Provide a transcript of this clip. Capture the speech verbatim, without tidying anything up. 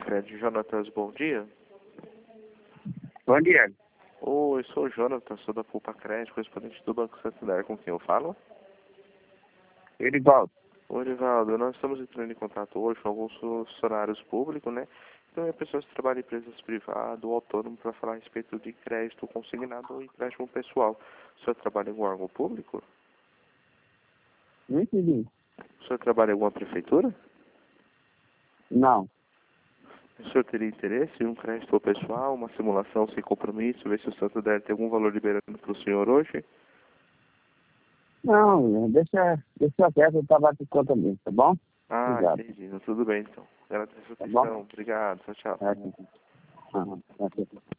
Poupa-Crédito. Jonatas, bom dia. Bom dia. Oi, sou o Jonatas, sou da Poupa-Crédito, correspondente do Banco Santander. Com quem eu falo? Erivaldo. Oi, Erivaldo, nós estamos entrando em contato hoje com alguns funcionários públicos, né? Então, é pessoas que trabalham em empresas privadas ou autônomos para falar a respeito de crédito consignado ou empréstimo pessoal. O senhor trabalha em algum órgão público? Não entendi. O senhor trabalha em alguma prefeitura? Não. O senhor teria interesse em um crédito pessoal, uma simulação sem compromisso, ver se o Santander tem algum valor liberando para o senhor hoje? Não, deixa, deixa quieto, eu trabalho por conta mesmo, tá bom? Ah, Obrigado. entendi. Tudo bem, então. Agradeço a Tá atenção. bom? Obrigado. Tchau, tchau. É, aham, é.